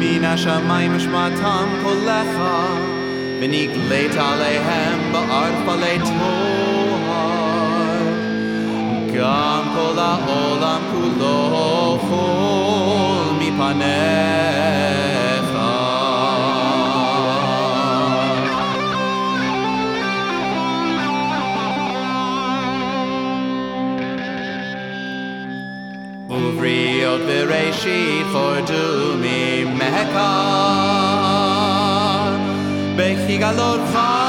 מן השמיים שמעתם קולך ונגלית עליהם בארץ עלי טוהר גם כל העולם כולו חול מפניך ובריאות בראשית חורדו ממך בכי גלותך